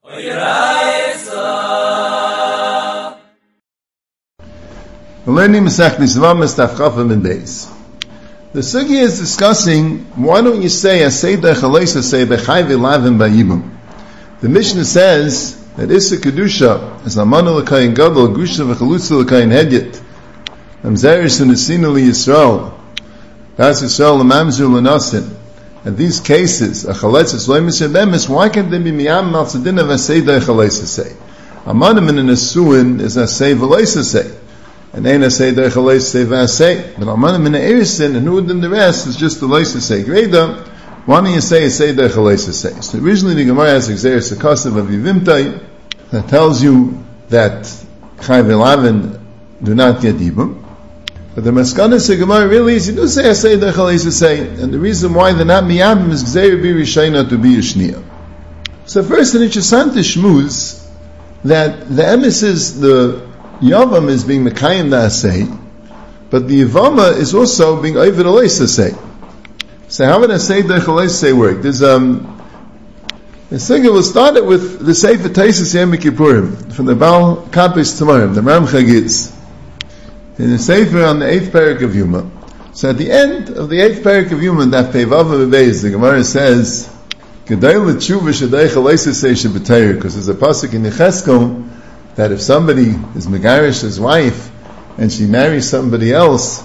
We're learning Masech Nizvamas Tafchafim and Beis. The sugya is discussing, why don't you say Asay Dechaleisa say Bechai V'Lavim Ba'yibum? The Mishnah says that Issa Kedusha is Amanu L'Kayin Gadol Gusha V'Chalutza L'Kayin Hedyet Amzeris U'Nesina L'Yisrael Das Yisrael L'Mamzer L'Nasin. In these cases, a Chaletzis Loimis Yebemis, why can't they be Miyam Maltzadin of Asay Dechaleisa say? Amanim in an Asuin is Asay V'Leisa say. And ain't Asay Dechaleisa say V'Asay. But Amanim in the Erisin, and who than the rest is just the Leisa say. Greda, why don't you say Asay Dechaleisa say? So originally the Gemara has Exeris Akasav of Yivimtai that tells you that Chai V'Lavin do not get Yibum. But the Maskanas of Gemara really is, you do say Asay Dechaleisa say, and the reason why they're not Miyabim is Gzeir Bi Rishayna to be Yishniya. So first, in Ichasanta Shmuz, that the emes is, the Yavam is being Mekayim Da Asay, but the Yavama is also being Ovid Aleisa say. So how would Asay Dechaleisa say work? There's the Singha will start it with the Sefer Taisus Yom Kippurim from the Baal Kapis Tamarim, the Ram Chagiz. In the Sefer on the 8th parak of Yuma. So at the end of the 8th parak of Yuma, that Peivav Bebeis, the Gemara says, Gedei l'tshuva shedei chaleisa say shebetayr, because there's a pasuk in Yecheskel that if somebody is megarish his wife and she marries somebody else,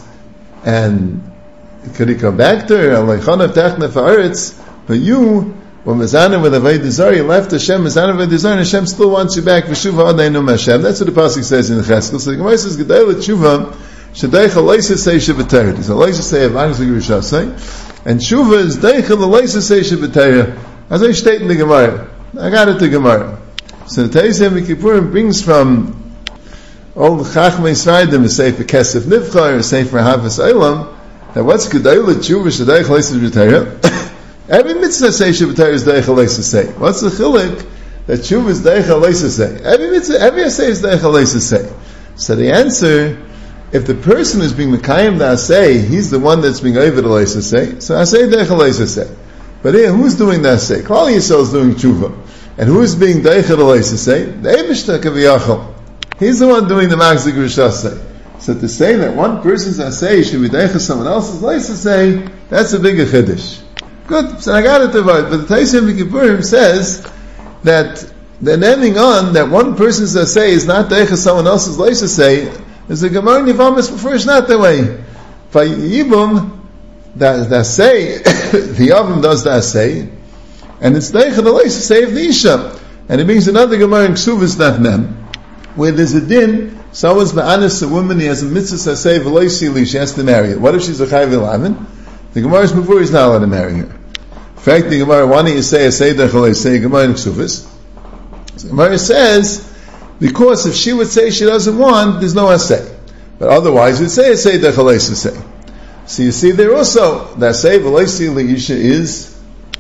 and could he come back to her? Aleichana techna fa'aretz, but you were mezana with avodah zarah, you left Hashem mezana with avodah zarah, and Hashem still wants you back. V'shuva adaynu Hashem. That's what the pasuk says in Yecheskel. So the Gemara says Gedei l'tshuva shedei chaleisa say shebetayr. So chaleisa say avagos l'gerusha say, and shuva is deichel l'leisa say shebetayr. As I state in the Gemara, I got it to Gemara. So the Teis Yom Kippurim brings from all the Chachmei Sfaradim, the Sefer Kesef Nivcha, or Sefer Havas Eilam, that what's Gedei l'tshuva shedei chaleisa shebetayr? Every mitzvah say shebetayr is dei chaleisa say. What's the chilik that tshuva is dei chaleisa say? Every mitzvah, every asay is dei chaleisa say. So the answer, if the person is being mekayim da asay, he's the one that's being ovid aleisa say. So asay dei chaleisa say. But here, who's doing that say? Klal Yisrael is doing tshuva. And who is being deichel aleisa say? The Eibishter Kaviyachal. He's the one doing the magzik rishas say. So to say that one person's asay should be deichel someone else's aleisa say, that's a bigger chiddush. Good. So I got it divided. But the Teis Yom Kippurim says that they're naming on that one person's asay is not deichel someone else's aleisa say. There's a Gemara in Yevamos prefers not that way. By Yibum, that say, the Yavam does that say, and it's Deichel Aleisa say of the Isha. And it means another Gemara in Ksuvas Daf Mem, where there's a din, someone's ma'anis a woman, he has a mitzvah say v'loisili, she has to marry her. What if she's a Chai V'Lavin? The Gemara's before he's not allowed to marry her. In fact, the Gemara, why don't you say Deichel Aleisa, say Gemara in Ksuvas? So the Gemara says, because if she would say she doesn't want, there's no asay. But otherwise, we'd say Deichel Aleisa say. So you see there also, that say v'loisi l'isha is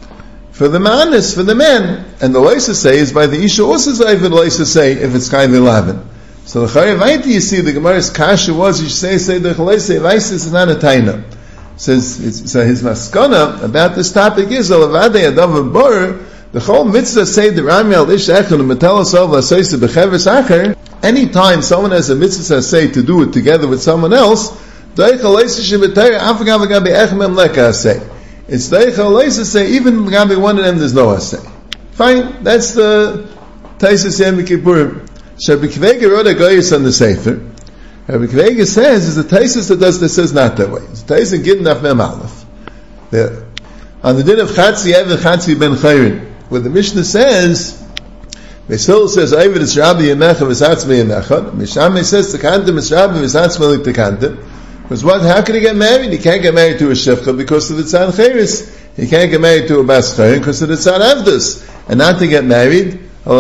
for the manis, for the men, and the loisa say is by the isha also say for the loisa say if it's Chai V'Lavin. So the Chayavaiti, you see, the Gemara's kasha was, you say the chaleisa, if is not a taina. Says, so his maskana about this topic is, alavadei adav v'bor, the whole mitzvah say the Rami al ish echon, and metel asov l'asayse b'cheves acher, anytime someone has a mitzvah say to do it together with someone else, it's Deichel Aleisa say, even Gabi one of them there's no asay. Fine, that's the Taisus Yom Kippurim. So Rabbi Kvega wrote a Goyis on the Sefer. Rabbi Kvega says, is the Taisus that says not that way. It's Taisus in Gidin Af Mem Aleph. On the din of Chatzi Eved Chatzi Ben Chayrin, where the Mishnah says, Mesil says, Eved is Rabbi Yemecha v'Satzme Yemecha. Mishame says, Tekantem is Rabbi v'Satzme Tekantem. Because how can he get married? He can't get married to a shifcha because of the tzad cheres. He can't get married to a bas chayrin because of the tzad avdus. And not to get married, so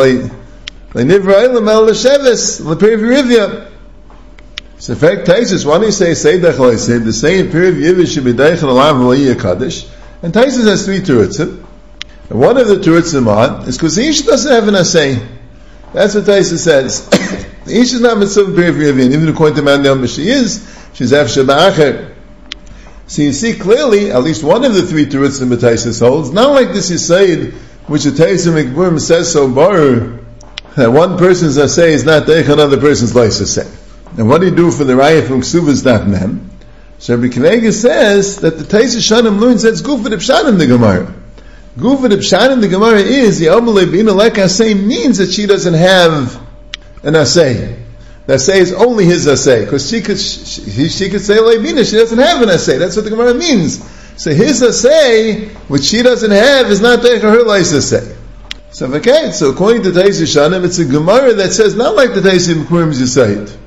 in fact, Taisus, why do you say Deichel Aleisa? The same period Yivish should be Deichel Alav V'Liyah Kaddish. And Taisus has three terutzim. And one of the terutzim on is because the Ish doesn't have an asay. That's what Taisus says. The Ish is not mitzvah period for Yivin. Even according to Mandel, she is. She's Efshe Ba'acher. So you see clearly, at least one of the three terutzim Taisus holds, not like this Yisayid which the Taisim Mikburim says so bar, that one person's asay is not deich, another person's leis asay. And what do you do for the raya from Ksuvas Daf Mem? So Rabbi Kvega says that the Taisim Shanim learns that's Gufet Ibshanim the Gemara. Gufet Ibshanim the Gemara is, the Amalei Bina Lek Asay means that she doesn't have an asay. The asay is only his asay, because she could say Leibina, she doesn't have an asay. That's what the Gemara means. So his asay, which she doesn't have, is not taking her leis asay. So okay, so according to Taisim Shanim, it's a Gemara that says not like the Taisim Mikburim you say it.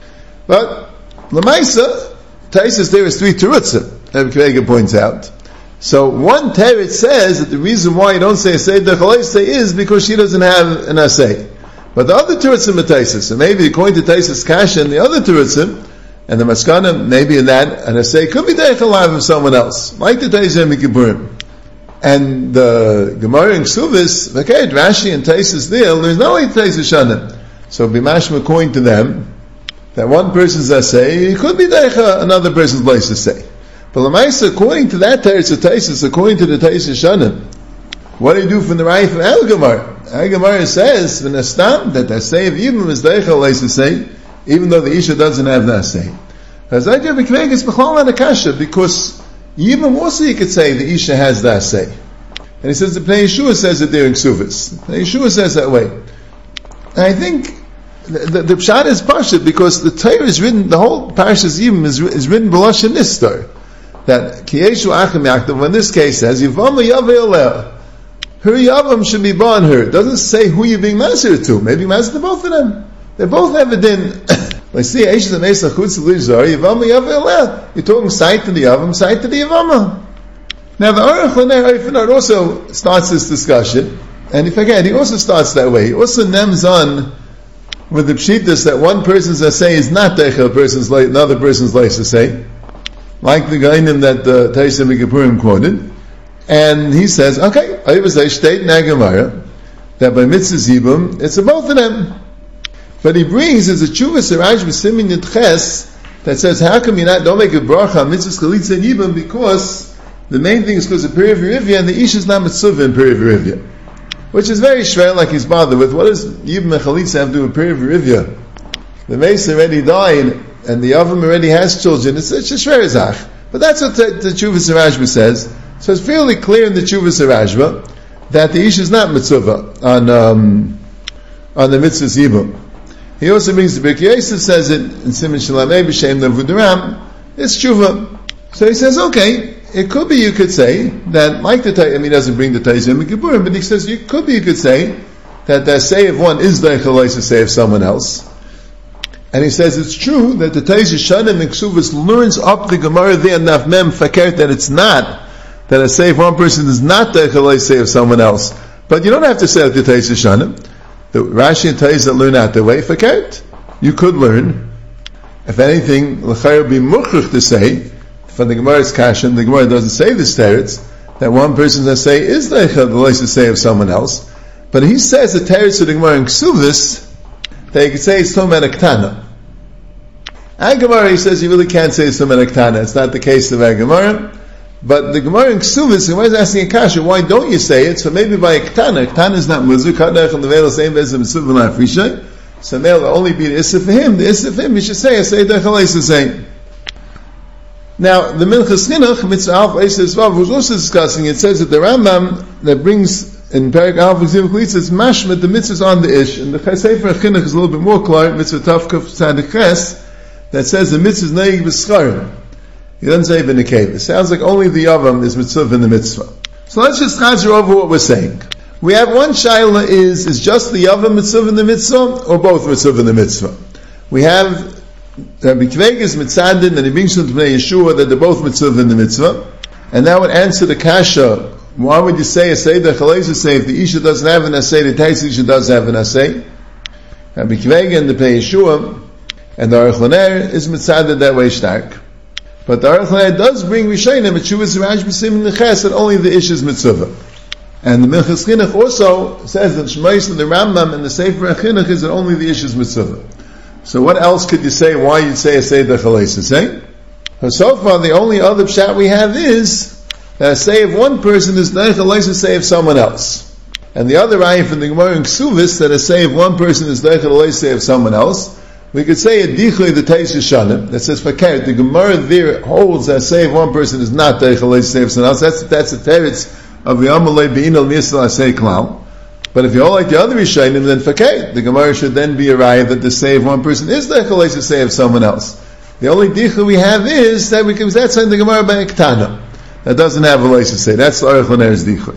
But Lamaisa, Taisis there is 3 terutzim, Rabbi Kvega points out. So one teretz says that the reason why you don't say asay dechaleisa is because she doesn't have an asay. But the other terutzim are Taisis. So maybe according to Taisis Kasha and the other terutzim, and the Maskana, maybe in that, an asay could be dechalav of someone else, like the Taisim Mikburim. And the Gemara in Ksuvis, okay, Rashi and Taisis there's no way Taisis Shanim. So b'mashma according to them, that one person's asay, it could be deicha, another person's leis asay. But l'maisa, according to that teretz of Taisis, according to the Taisis Shanim, what do you do from the Raya from Al-Gemara? Al-Gemara says, v'nastam, that the asay of Yibam is deicha leis asay, even though the Isha doesn't have the asay. As I do, B'kveg is b'chol an akasha, because Yibam also you could say the Isha has the asay. And he says the Pnei Yeshua says it there in Ksuvas. Pnei Yeshua says that way. And I think the pshat is pashut because the Torah is written, the whole Parashas Yibam is written b'lashon nistar. That Kiyeshu Achim Yaktav, in this case says, Yivama Yaveh Aleh. Her Yavam should be born her. It doesn't say who you're being master to. Maybe master to both of them. They both have a din. Let's see, Eish the Mesa Chutz Lizar, Yivama Yaveh Aleh. You're talking sight to the Yavam, sight to the Yivama. Now the Aruch LaNer Eifinard also starts this discussion, and if again, he also starts that way. He also nems on with the pshitas that one person's asay is not deicha, another person's leis asay, like the gainim that the Taisim Mikburim quoted, and he says, okay, I was a state nagamara that by mitzvahs yibum it's a both of them, but he brings as a tshuva Siraj b'simin yitches that says how come you don't make a bracha on mitzvahs chalitza and yibum, because the main thing is because of periv yerivya and the ish is not mitzvah in periv yerivya. Which is very shver, like he's bothered with. What does Yibam and Chalitza have to do with Periv Yerivya? The Mace already died, and the Yavam already has children. It's a shver zach. But that's what the Tshuvas Rashba says. So it's fairly clear in the Tshuvas Rashba that the ish is not mitzvah on the mitzvah's Yibam. He also brings the Birkei Yosef says it in Siman Shalamei B'Shem Nevudaram. It's tshuva. So he says, okay, it could be you could say that, like he doesn't bring the Taisim Mikburim, but he says you could say that the say of one is the leis say of someone else. And he says it's true that the Taisim Shanim and Ksuvas learns up the Gemara there in Naf Mem Fakert that it's not, that a say of one person is not the leis say of someone else. But you don't have to say that the Taisim Shanim. The Rashi and Taisim that learn out the way Fakert. You could learn, if anything, l'chayr be mukhrich to say. From the Gemara's Kashan, the Gemara doesn't say this teretz, that one person that say is the leis say of someone else, but he says the teretz of the Gemara in Ksuvas, that you could say it's Tom and Aktana. And Gemara, he says you really can't say it's Tom and Aktana. It's not the case of our Gemara, but the Gemara in Ksuvas, the Gemara is asking a kasha, why don't you say it? So maybe by Aktana. Aktana is not muzuk, Kadach and the Veil same as the Mitzvah and Afrisha, so male will only be the Issa for him. The Issa for him, he should say the leis say. Now, the Minchas Chinuch, Mitzvah Alf Eishes Vav, who's also discussing, it says that the Rambam that brings in Perek Alf Exim Klitz is mashmet the mitzvahs on the ish, and the Sefer Chinuch is a little bit more clear, Mitzvah Tavkuf Tzadik Ches, that says the mitzvah is neig b'scharim. He doesn't say v'nekeva. It sounds like only the Yavam is mitzvah in the mitzvah. So let's just chazer over what we're saying. We have one shaila is just the Yavam mitzvah in the mitzvah, or both mitzvah in the mitzvah? We have Rabbi Kveg is mitzadin, and he brings from Pnei Yeshua that they're both mitzvah in the mitzvah, and that would answer the kasha. Why would you say asay the chaleisa say if the isha doesn't have an asay, the tais isha does have an asay? Rabbi Kveg and the Pnei Yeshua and the Aruch LaNer is mitzadin that way stark, but the Aruch LaNer does bring Rishayim and Shuvas Raj B'Sim Neches that only the isha is mitzvah. And the Minchas Chinuch also says that Shmais and the Rambam and the Sefer Chinuch is that only the isha is mitzvah. So what else could you say? Why you'd say a Seder Chaleisa? Say? So far, the only other pshat we have is that a say of one person is the Chaleisa say of someone else. and the other raya from the Gemara in Ksuvis that say if one person is deichel leisei of someone else, we could say a dichlei the Teis Yeshanim that says fakir. The Gemara there holds that say if one person is not deichel leisei of someone else, that's the teretz of the Amalei Beinal Misal Asei Klal. But if you all like the other Rishonim, then fakir. The Gemara should then be a raya that to say if one person is deichel leisei of someone else. The only dichlei we have is that that's in the Gemara by Ektana. That doesn't have a leisei. That's the Aruch LaNer's dichlei.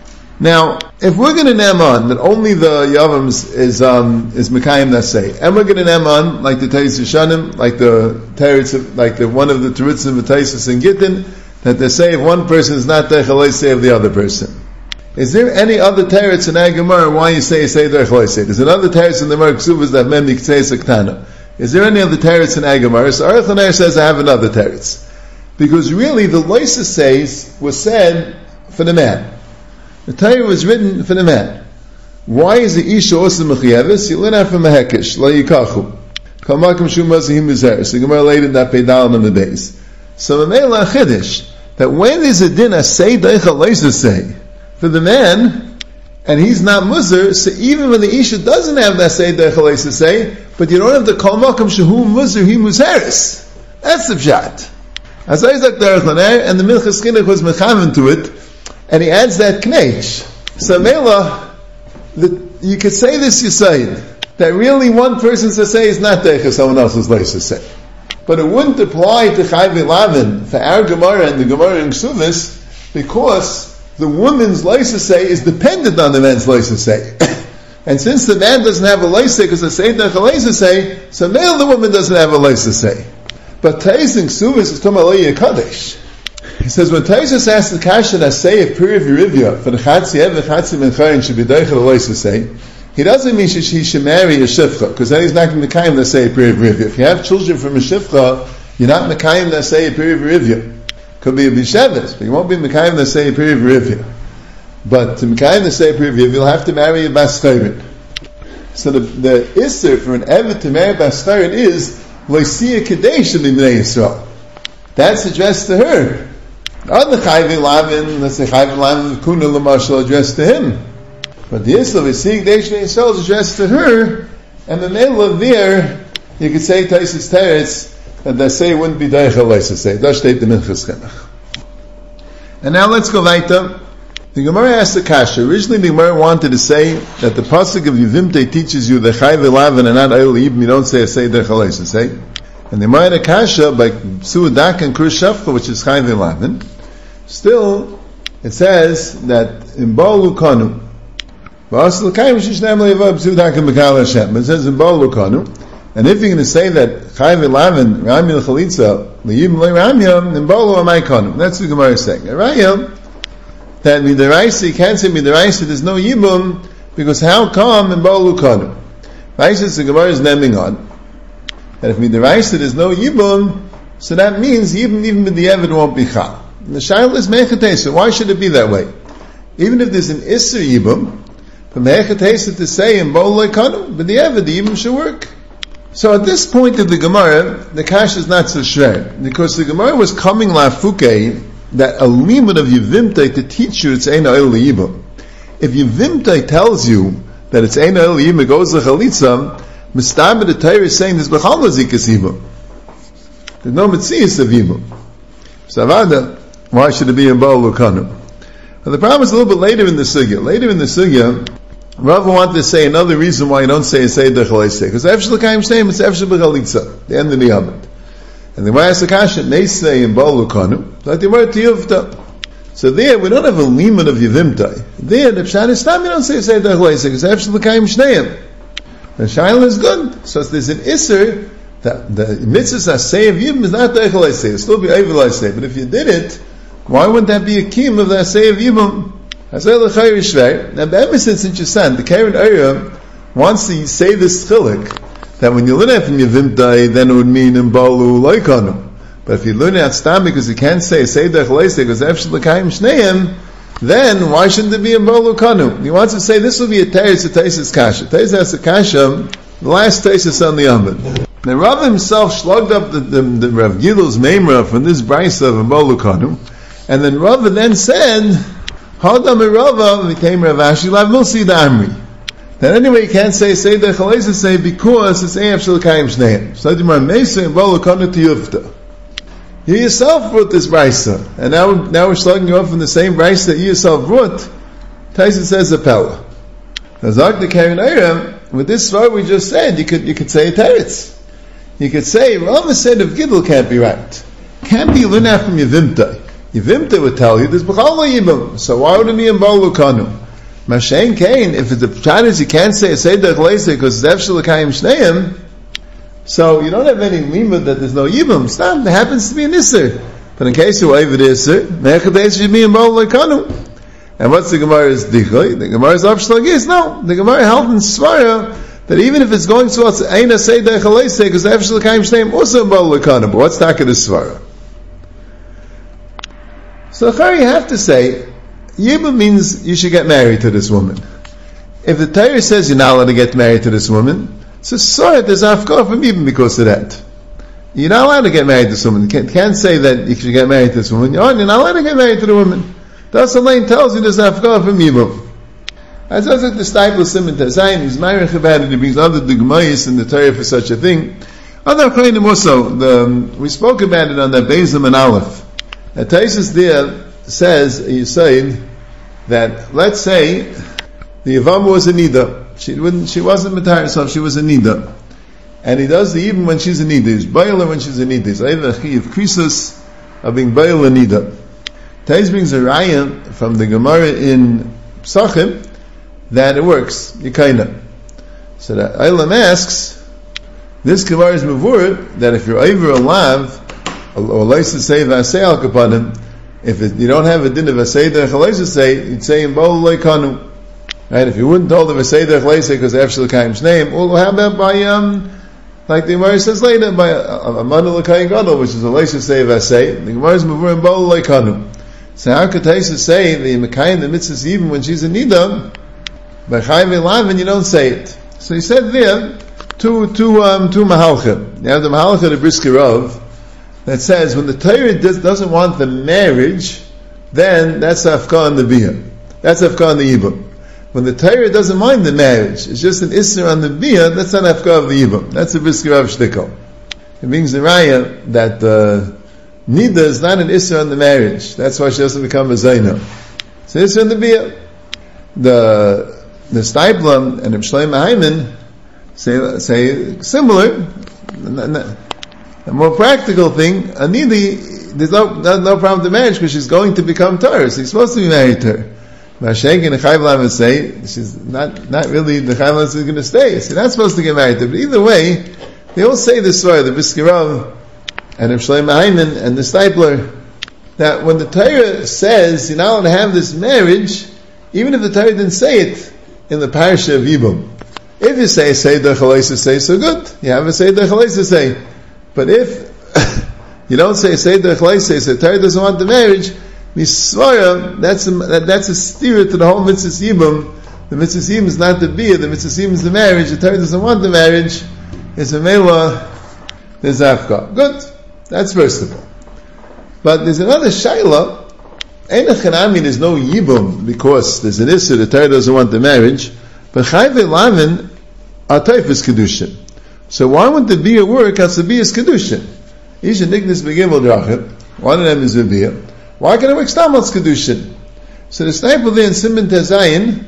Now, if we're going to name on that only the Yavams is Mekayim Nasei, and we're going to name on like the Teis Yeshanim, like the teretz, like the one of the Terutzim of Teisus and Gittin, that they say if one person is not Deichel Leisei of the other person. Is there any other teretz in Gemara why you say Deichel Leisei? There's another teretz in the Gemara Ksuvas that Mem Yiktei Sektana. Is there any other teretz in Gemara? So Aruch LaNer says I have another teretz, because really the Leisei says was said for the man. The Torah was written for the man. Why is the Isha also mechiyeves? You learn out from a hekesh, la yikachu. Kol makom shu mazahim b'zeres. The Gemara later that peidal on the base. So Mamela Chiddush, that when there's a din asay deichel leisei say for the man, and he's not muzar, so even when the Isha doesn't have that say deichel leisei say, but you don't have the kol makom shehu muzar he muzeres. That's the pshat. As Isaac Aruch LaNer, and the Minchas Chinuch was mechaven to it. And he adds that knech. So Mela, you could say this Yisayid, that really one person's to say is not deichel, someone else's leisei say. But it wouldn't apply to Chayv Lavin for our Gemara and the Gemara in Ksuvis, because the woman's leisei say is dependent on the man's leisei say. And since the man doesn't have a leisei because the say deichel leisei say, so Mela the woman doesn't have a leisei say. But Teis in Ksuvis is talking about Leia Kadesh. He says when Taisus asks the kasha that say if Piriv Yerivya for the Chatzi Ev and Chatzi Menchayin should be deichel leisei say, he doesn't mean he should marry a shifcha, because then he's not going to mekayim that say a Piriv Yerivya. If you have children from a shifcha, you're not mekayim that say a Piriv Yerivya. Could be a bisheves, but you won't be mekayim that say a Piriv Yerivya. But to mekayim that say a Piriv Yerivya, you'll have to marry a bas chayrin. So the isser for an evet to marry a bas chayrin is loisiya kadesh b'nei Yisrael. That's addressed to her. Other Chayv Lavin, let's say Chayv Lavin Kuna Lamashal addressed to him. But the Isla is seeing Deishne Yisrael is addressed to her, and the Mela there, you could say Taisus Teretz, that they say it wouldn't be Deichel Leisei say. That's state the Minchas Chinuch. And now let's go weiter. The Gemara asked the Kasha. Originally the Gemara wanted to say that the Pasuk of Yevimte teaches you that Chayv Lavin and not Eil Yibim, you don't say Deichel Leisei say. And the Gemara Kasha by Suudak and Kur Shafcha, which is Chayv Lavin, still, it says that in Baal Lukanu, but it says in Baal Lukanu, and if you're going to say that Chayv Lavin, Ramil Chalitza, Liyim Le Ramyam, in Baal Amaikanu, that's what the Gemara is saying. Rayam, that Midaraisa, you can't say Midaraisa, there's no Yibum, because how come in Baal Lukanu? Raisa, the Gemara is naming on, that if Midaraisa there's no Yibum, so that means Yibum even with the Evid won't be Chal. The Shaila is Mechatesa. Why should it be that way? Even if there's an Isser Yibum, for Mechatesa to say in Baal Leikanu, but the Evid, the Yibum should work. So at this point of the Gemara, the Kash is not so shred, because the Gemara was coming lafuke that a limit of Yevimte to teach you it's Ein Ha'il Yibum. If Yevimte tells you that it's Ein Ha'il Yibum, it goes to Chalitza, Mistabed the Torah is saying there's B'chal Mazikas Yibum. There's no Metzias of Yibum. Savada, why should it be in Baal Lukanu? Well, the problem is a little bit later in the sugya. Later in the sugya, Rav wanted to say another reason why you don't say Deichel Leisei, because Efshel L'Kayim Shteim, it's Efshel B'chalitza, the end of the Yamid. And the Gemara asks the Kasha, they say in Baal Lukanu, like the Gemara Tiyuvta. So there, we don't have a limit of Yevimtai. There, the Pshat is time, you don't say Deichel Leisei, because Efshel L'Kayim Shteim. The Shaila is good. So there's an Isser, that the mitzvah say of Yibum is not Deichel Leisei, it'll still be Eivel Leisei, but if you did it, why wouldn't that be a kim of the say of Yibum? Now, the since you said, the Karen area wants to say this chilik, that when you learn it from Yevimtai, then it would mean in Balu Loikanu. But if you learn it Stam because you can't say Deichel Leisei, because Efshel L'Kayim Shneim, then why shouldn't it be in Baal Lukanu? He wants to say this will be a teretz to Taisus Kasha. Taisus has a Kasha, the last Taisus on the Amud. Now Rav himself slugged up the Rav Gilul's Memra from this Brisa of Baal Lukanu, and then Rav then said, Hadam Rava became Rav Ashi Lav Milsi the Amri. Then anyway, you can't say Seder Chalaisa say because it's Eif Shel Kayim Shneim. So the Mesa and Bolo Kana to Yufta. You yourself wrote this brisa, and now we're slugging you off from the same brisa that you yourself wrote. Tyson says a pella. Nazak the Karen Ayram, with this svar we just said, you could say a teretz. You could say Rama said if Gidl can't be right. Can't be learned out from Yevimta. Yevimta would tell you there's B'chal Yibam. So why would it be in Bolo Kanu? Mashen Kain, if the pshat is you can't say a Seder Chalaisa because it's Efshel Kayim Shneim, so you don't have any limit that there's no Yibam. Stop, there happens to be an Isser. But in case you waive it Isser, Mechades should be in Bolo Kanu. And what's the Gemara's Dichloi? The Gemara's Avshlag is, no, the Gemara held in Svara that even if it's going towards Eina Seder Chalaisa because Efshel Kayim Shneim also in Bolo Kanu. But what's Taka the Svara? So you have to say, Yibam means you should get married to this woman. If the Torah says you're not allowed to get married to this woman, so sorry, there's afkar from Yibam because of that. You're not allowed to get married to this woman. You can't say that you should get married to this woman. You're not allowed to get married to the woman. That's the line tells you there's afkar from Yibam. As I said, the Stipel Simon Tazayin, he's married about it, he brings other dugmayis in the Torah for such a thing. Other Chayim also, we spoke about it on the Bezim and Aleph. The Taisus there says, you say, that let's say the Yavama was a Nida. She wasn't Matar herself, she was a Nida. And he does the even when she's a Nida. He's Baila when she's a Nida. He's either Chi of Krisus of being Baila Nida. Tais brings a raya from the Gemara in Psachim that it works. Yikaina. So that Eilam asks, this Gemara is Mavur, that if you're over a lav, or Leisa say Vasei al Kapanim, if you don't have a din of Vasei Chalaisa say, you'd say in Bolo Leikanu. Right? If you wouldn't hold the Vasei Chalaisa because Efshel Kayim's name, well, how about by, like the Gemara says later, by a Manu L'Kayim Gadol, which is a Leisa say Vasei, the Gemara is Mavur in Bolo Leikanu. So how could Taisa say the Mekayim, the mitzvahs, even when she's a Nida, by Chayim Elavin, you don't say it. So he said there, two Mahalcha. You have the Mahalcha of Briskirov, that says when the Torah doesn't want the marriage, then that's Afkar on the Biyah. That's Afkar on the Yibam. When the Torah doesn't mind the marriage, it's just an Isser on the Biyah, that's not Afkar of the Yibam. That's a Brisker of Shtikol. It means the Raya that Nida is not an Isser on the marriage. That's why she doesn't become a Zaina. It's an Isser on the Biyah. The Steiplam and Ibshleim Haiman say similar. A more practical thing, a Nidi, there's no problem with the marriage because she's going to become Torah, so he's supposed to be married to her. Mashenk and the Chayv would say, she's not really, the Chayv is going to stay, so you're not supposed to get married to her. But either way, they all say this story, the Briskirav, and Rav Shlomo Hyman, and the Steipler, that when the Torah says you're not allowed to have this marriage, even if the Torah didn't say it in the parasha of Yibum, if you say Seder Chalaisa say, so good, you have a Seder Chalaisa say. But if you don't say Seder Chalaisa, so the Torah doesn't want the marriage, Misvara, that's a steer to the whole Mitzvah Yibum. The Mitzvah Yibum is not the Biyah, the Mitzvah Yibum is the marriage, the Torah doesn't want the marriage, it's a Mela, there's Afka. Good, that's first of all. But there's another Shaila, Ein Chanami, there's no Yibum, because there's an Issur, the Torah doesn't want the marriage, but Chayv Elavin, Atayf is Kedushin. So why wouldn't the Biyah work as the Biyah is Kedushin? Isha Niknis Begimel Drachim, one of them is the Biyah. Why can it work Stamals Kedushin? So the Steipel there in Simon Tezayin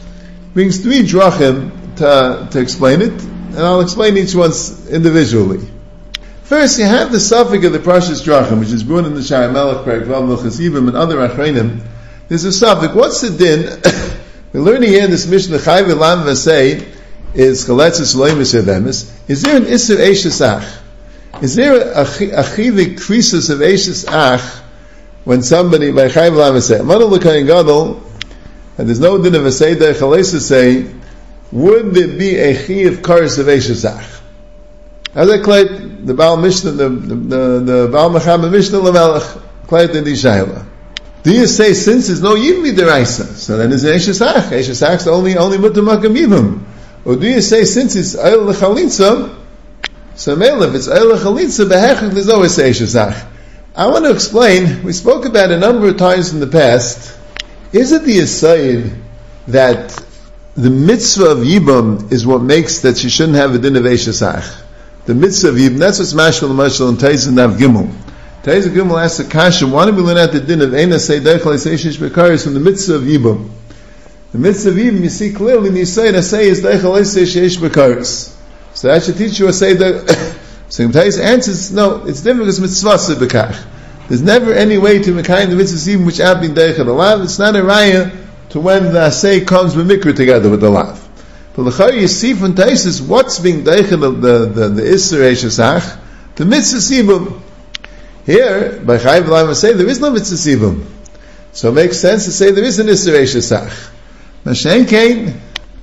brings 3 Drachim to explain it, and I'll explain each one individually. First, you have the suffix of the Parshas Drachim, which is brought in the Sha'ar Melech, Perek Vav, Milchas Yibum, and other Achreinim. There's a suffix. What's the din? We're learning here in this mission, the Chayv Elam Vasei, is Chaletzes Loimis Yevemis. Is there an Isser Eishes Ach? Is there a Chivik Krisus of Eishes Ach when somebody, by Chayv Elam Vasei, Amanu L'Kayin Gadol, and there's no din of a Seder Chaletzes say, would there be a Chiv Karis of Eishes Ach? As I claim, the Baal Mishnah, the Baal Mechama Mishnah Lamelech, claim in the Shaila. Do you say, since there's no Yibmi Deraisa, so then there's an Eishes Ach? Eishes Ach's only Mutamakam Yibim. Or do you say, since it's Eil L'Chalitza, so Meil, if it's Eil L'Chalitza, Behechach, there's always Eishes Ach. I want to explain, we spoke about a number of times in the past, is it the aside that the mitzvah of Yibum is what makes that she shouldn't have a din of Eishesach? The mitzvah of Yibum, that's what's mashal and Taiz Nav Gimel. Taiz Gimel asks a kasha, why don't we learn out the din of Eina Seideichel Eiseish Bekaris from the mitzvah of Yibum? The mitzvah of Yibum, you see clearly, the Yisai Nasei is Deichel Eiseish Bekaris. So that should teach you a Seideichel. So Taiz answers, no, it's different because mitzvah Sebekach. There's never any way to mekayim the mitzvah Yibum which have been Deichel Alav. It's not a raya to when the Asay comes with Mikra together with the Lav. But l'chayr you see from Taisus what's being deichel the Isser Eishesach, the mitzvah Sibum. Here, by Chayiv L'Av say there is no mitzvah Sibum. So it makes sense to say there is an Isser Eishesach. Mashen Kain,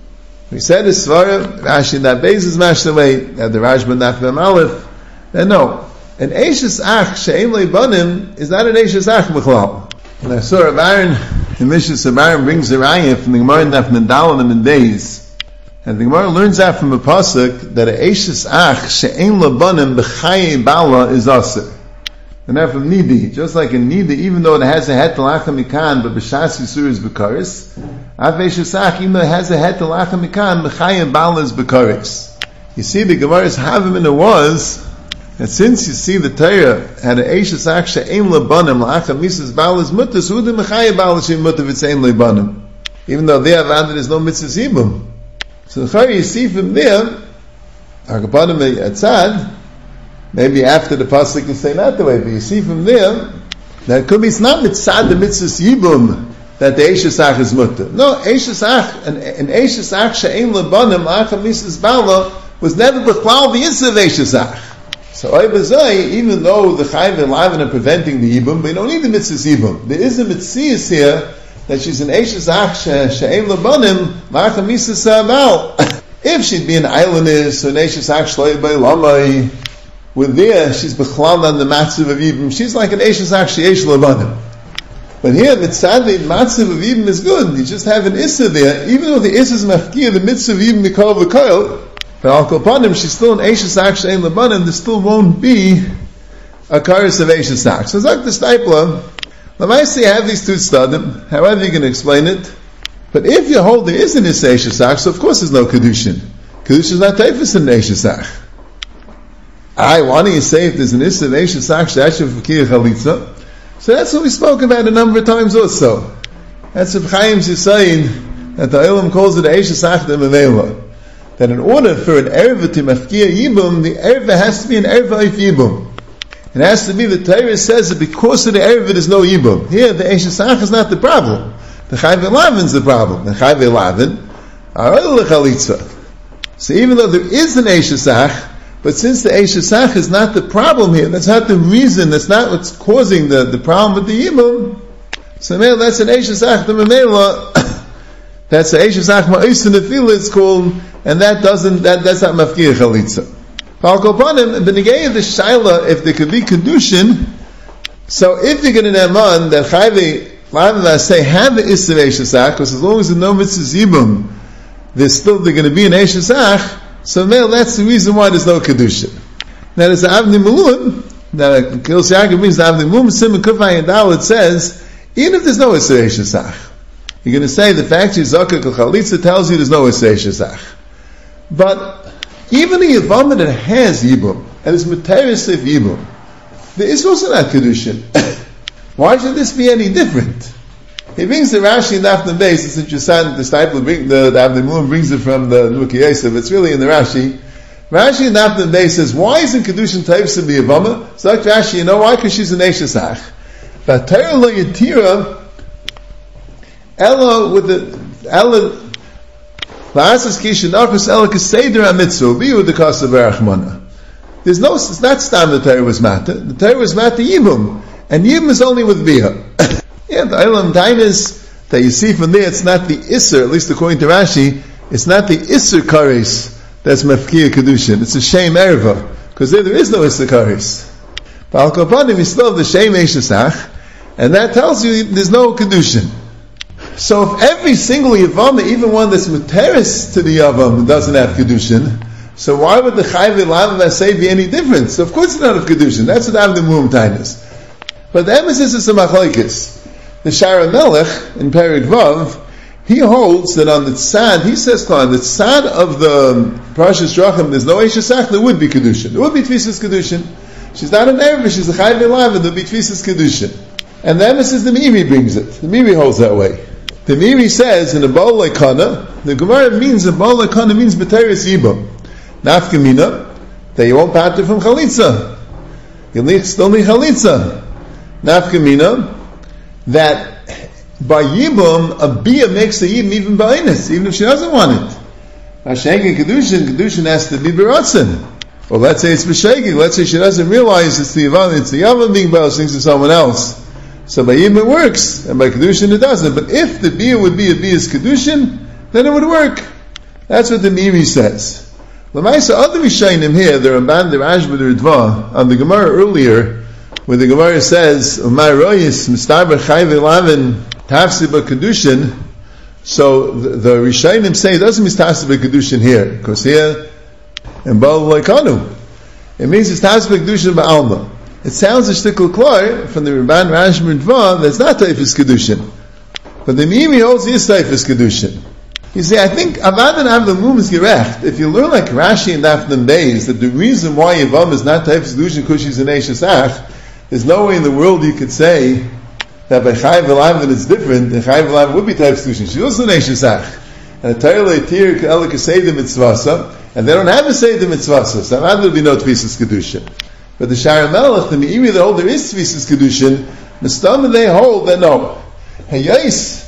we said this Svara, Rashi in that base is mashed away, at the Rashba Nachmem Aleph, and no, an Eishesach she'en leibanim is not an Eishesach B'chlal. And I saw Rav Aaron, the Mishnah Sabarim brings a raya from the Gemara in Daf Mendalim in days. And the Gemara learns out from a pasuk that a Eishes Ach she'en labanim b'chaye bala is aser. And that from Nidi, just like in Nidi, even though it has a het l'acham mikan, but b'shas yisur is b'karis, af Eishes Ach, even though it has a het l'acham mikan, b'chaye bala is b'karis. You see, the Gemara's havamina was that since you see the Torah had a Eishes Ach she'en labanim l'acham misas bala is mutter, so the b'chaye bala she'en mutter v'tzein labanim. Even though they have added there's no mitzvah zibum. So the you see from there, Hakapanim Yatzad, maybe after the pasuk you say not the way, but you see from there that it could be it's not mitzad the mitzvah yibum that the Eishesach is mutter. No, Eishesach an Eishesach she'en labanim acham misas bala was never b'chlal the issue of Eishesach. So Oibazai, even though the Chayiv and Lavin are preventing the yibum, but you don't need the mitzvah yibum. There is a mitzvah here that she's an Eishes Ach she'en labanim ma'acham misas bal. If she'd be an islandess or an Eishes Ach shloi b'lamai, with there she's b'chlal on the matzav of Yibum. She's like an Eishes Ach she'esh labanim. But here mitzadli matzav of Yibum is good. You just have an issa there, even though the issa is mafkir the mitzvah of Yibum mikol v'koil. But al kol panim she's still an Eishes Ach she'en labanim. There still won't be a karis of Eishes Ach. So it's like the stipler. Lamaisi have these two stadim, however you can explain it. But if you hold there is an Issa Eishesach, so of course there's no Kedushin. Kedushin is not Taifus in Eishesach. Why don't you say if there's an Issa Eishesach, She'ashem Fakir Chalitza? So that's what we spoke about a number of times also. That's Reb Chaim's saying that the Olam calls it Eishesach de Memela. That in order for an Erva to Mafkir Yibum, the Erva has to be an Erva of Yibum. It has to be, the Torah says that because of the Erevit there's no Yibum. Here, the Eishesach is not the problem. The Chayiv Elavin is the problem. The Chayiv Elavin are all the Chalitza. So even though there is an Eishesach, but since the Eishesach is not the problem here, that's not the reason, that's not what's causing the problem with the Yibum, so that's an Eishesach, the Memela, that's the Eishesach Ma'is in the field it's called, and that's not Mafkir Chalitza. Palkopanim, benegay of the shaila, if there could be kedushin, so if you're going to naman that chayve lavim say have the issa eishesach, because as long as the no mitzvah yibum, they're going to be an eishesach. So that's the reason why there's no kedushin. Now there's the avni malun. Now Kils Yaakov means the avni malun. Simon Kufay and Dal it says even if there's no issa eishesach, you're going to say the fact she's zakah chalitza tells you there's no issa eishesach, but even the Yavama that has Yibum, and is Materis of Yibum, there is also not Kedushin. Why should this be any different? He brings the Rashi in the Afton base, it's interesting, the disciple brings the Avnei Mulun brings it from the Nuki Yosef, it's really in the Rashi. Rashi in the Afton base says, why isn't Kedushin Taifs of the Yavama? So like Rashi, you know why? Because she's an Eishesach. But Torah lo yatira, Ella with the, Ella, there's no, it's not stam the Torah was matter. The Torah was matter Yibum, and Yibum is only with Bia. Yeah, the Eilam Tainis that you see from there, it's not the Isser, at least according to Rashi, it's not the Isser Karis that's Mafkir Kedushin. It's a Shem Erva, because there is no Isser Karis. But Al Kapanim is still the Shem Eishesach, and that tells you there's no Kedushin. So if every single Yavam, even one that's Materis to the Yavam, doesn't have Kedushin, so why would the Chayiv Elavim say be any different? So of course it's not of Kedushin. That's what Avnei Mulun Tainis. But the emphasis is the Machlokes. The Shara Melech in Perek Vav, he holds that on the tzad, he says on the tzad of the Parashas Drachim, there's no Eish Esach, there would be Kedushin. There would be Tfisas Kedushin. She's not an Erev, she's a Chayv Elav, there would be Tfisas Kedushin. And the emphasis the Meiri brings it. The Meiri holds that way. The Meiri says in the Baal Lekana, the Gemara means the Baal Lekana means B'teres Yibam. Nafkamina, that you won't pater from Chalitza. You still need Chalitza. Nafkamina, that by Yibam, a Bia makes the Yibam even Ba'inus, even if she doesn't want it. Hashengi Kedushin has to be B'ratzin. Or let's say it's B'shegig, let's say she doesn't realize it's the Yavam being Ba'al, thinks it's someone else. So by Yibam it works, and by Kedushin it doesn't. But if the Bia would be a Bia's Kedushin, then it would work. That's what the Meiri says. L'maisa, other Rishayim here, the Ramban, the Rashba, the Ritva, on the Gemara earlier, where the Gemara says, Umay Royis, Mistaber Chayv Elavin, Tafsi Kedushin, so the Rishayim say it doesn't mean Tafsi Kedushin here, because here, in Baal Lekanu, it means it's Tafsi Kedushin Ba'alma. It sounds a shtickle klar from the Ramban Rashba Ritva that's not Taifis Kedushin. But the Meiri holds is Taifis Kedushin. You see, I think Avadan Avdamum is gerecht. If you learn like Rashi and Dafnam Beis, that the reason why Yavam is not Taifis Kedushin because she's an Eish Esach, there's no way in the world you could say that by Chayv Elavin it's different, and Chayv Elavin would be Taifis Kedushin. She's also an Eish Esach. And a Torah Leitir K'elik Seidim Mitzvasa, and they don't have a Seidim Mitzvasa, so Avadan would be no Tfisas Kedushin. But the Shara Melech, the Meiri that hold there is Tfisas Kedushin, the Stam they hold that no. Hey, yes,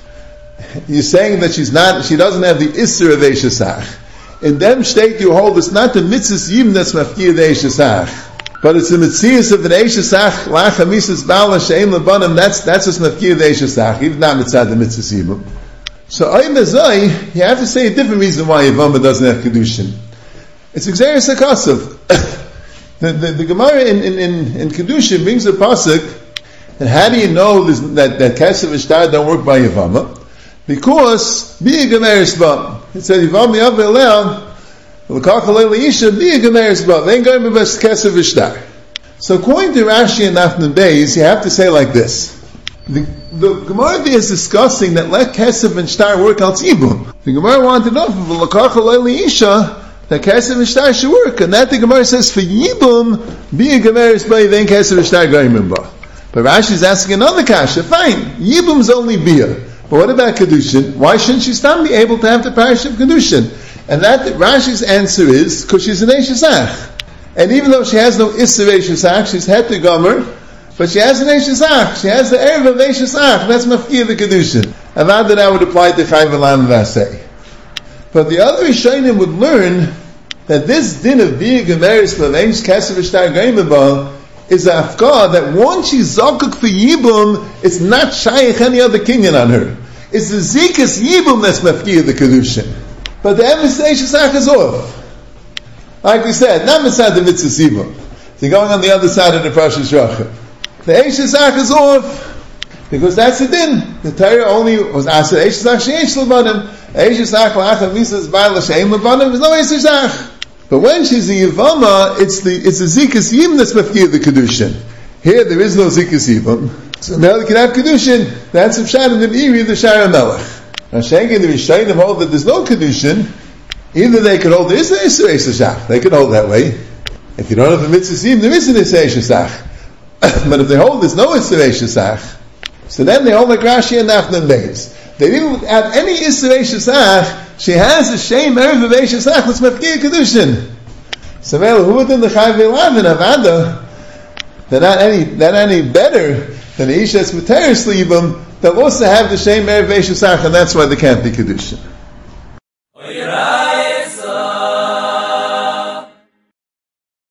you're saying that she doesn't have the Isser of Eish Esach. In them state you hold it's not the Mitzvahs Yim that's Mafkir the Eish Esach, but it's the Mitzvahs of an Eish Esach, Lach HaMisas Bala She'en Lebanim, that's just Mafkir the Eish Esach, even not Mitzvah the Mitzvahs Yim. So Ayim Azai, you have to say a different reason why Yavama doesn't have Kedushin. It's Xeris HaKasav. The Gemara in Kedushin brings a pasuk, and how do you know that Kesef and Shtar don't work by Yavama? Because be a Gemeris Ba. It said Yavama Yav Eleam L'Kachalei L'Isha be a Gemeris Ba. They ain't going to be Kesef and Shtar. So according to Rashi and Dafnam Beis, you have to say like this. The Gemara is discussing that let Kesef and Shtar work al Tzibum. The Gemara wanted to know from L'Kachalei L'Isha that Kesef and Shtar should work, and that the Gemara says for Yibum, be a Gemeris Ba, then Kesef and Shtar Goyim Ba. But Rashi is asking another kasha. Fine, Yibum's only Bia. But what about Kedushin? Why shouldn't she still be able to have the parish of Kedushin? And that Rashi's answer is, because she's an Eish Esach. And even though she has no Isser Eish Esach, she's Het to Gomer, but she has an Eish Esach. She has the Erev of Eish Esach. That's Mafkir the Kedushin. And that would apply to Chayv Elam Vasei. But the other Rishonim would learn that this din of being Gemeris B'Veish Kesef V'Shtar Goyim Ba is a afkar that once she's zakuk for Yibum, it's not shaykh any other kinyan on her. It's the zikas Yibum that's mafkir the Kedushin. But the emphasis is off. Like we said, not misad the mitzvah Yibum. So going on the other side of the Parashas Drachim. The Eish is off, because that's the din. The Torah only was asked Eish Esach she'esh l'banim. Eish Esach la'achad misas ba'al she'ein l'banim. There's no Eish Esach. But when she's a Yivama, it's the Zikas Yim that's mafkir the Kedushin. Here there is no Zikas Yim. So now they can have Kedushin. That's the Pshat in the Meiri, the Shara Melech. Now Shenki and the Rishayim hold that there's no Kedushin. Either they could hold there is an Isser Eish Esach. They could hold that way. If you don't have a Mitzvah Yim, there is an Isser Eish Esach. But if they hold there's no Isser Eish Esach, so then they hold like Rashi and Dafnam Beis. They didn't have any Isser Eish Esach. She has a shame erev of Eish Esach. Let's mafkir Kedushin. So who within the Chayv Elam and Avada? They're not any better than the Isha that's Materis Libam. They'll also have the shame erev of Eish Esach, and that's why they can't be Kedushin.